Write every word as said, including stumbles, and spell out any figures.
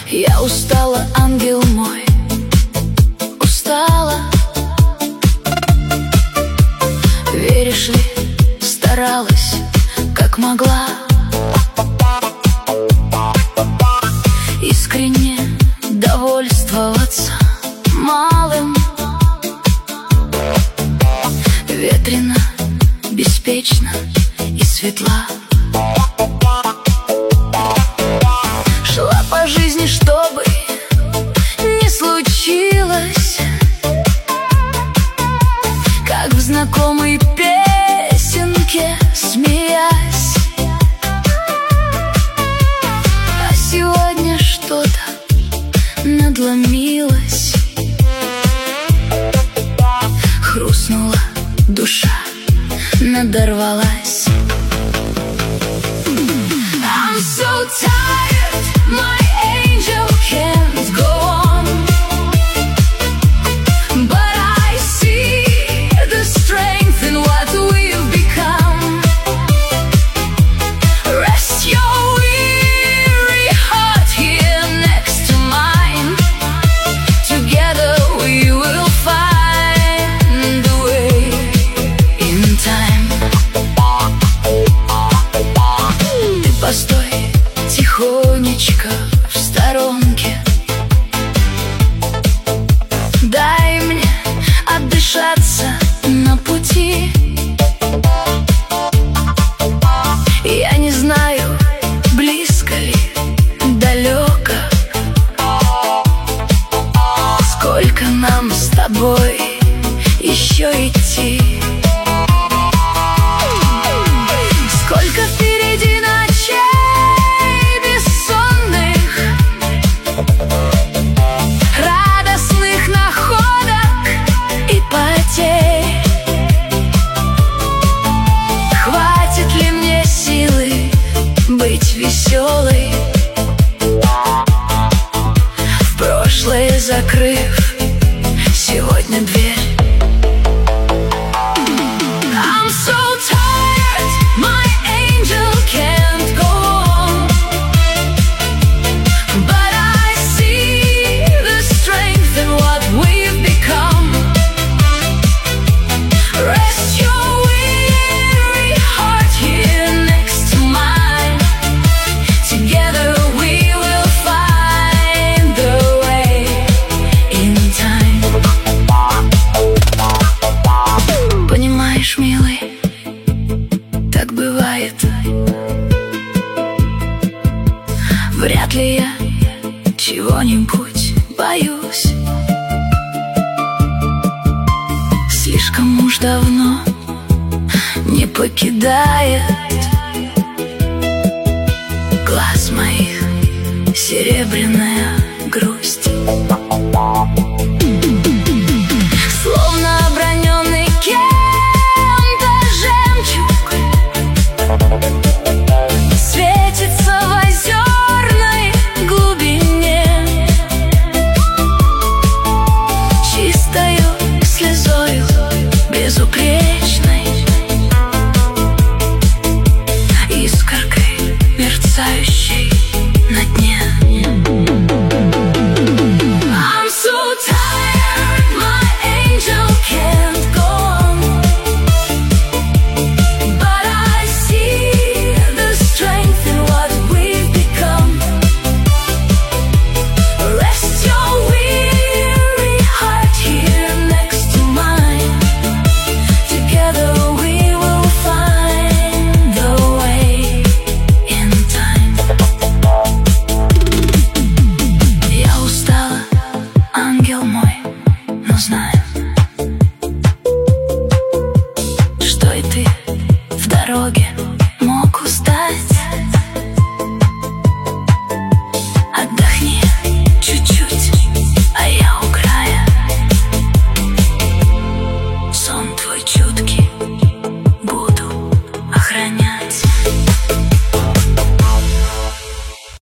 Я устала, ангел мой, устала. Веришь ли, старалась, как могла, искренне довольствоваться малым. Ветрено, беспечно и светла. Шла по жизни, чтобы не случилось, как в знакомой песенке, смеясь. А сегодня что-то надломилось, хрустнула душа, надорвалась. I'm so tired, my angel can't go on, but I see the strength in what we've become. Rest your weary heart here next to mine. Together we will find the way in time. Ты постой тихонечко в сторонке, дай мне отдышаться на пути. Я не знаю, близко ли, далеко, сколько нам с тобой еще идти. Сколько впереди ночей бессонных, радостных находок и потерь. Хватит ли мне силы быть веселой, в прошлое закрыв сегодня дверь? I'm so tired, my angel can't go on, but I see the strength in what we've become. Rest your weary heart here next to mine. Together we will find the way in time. Понимаешь, милый, так бывает. Вряд ли я чего-нибудь боюсь, слишком уж давно не покидает глаз моих серебряная грусть.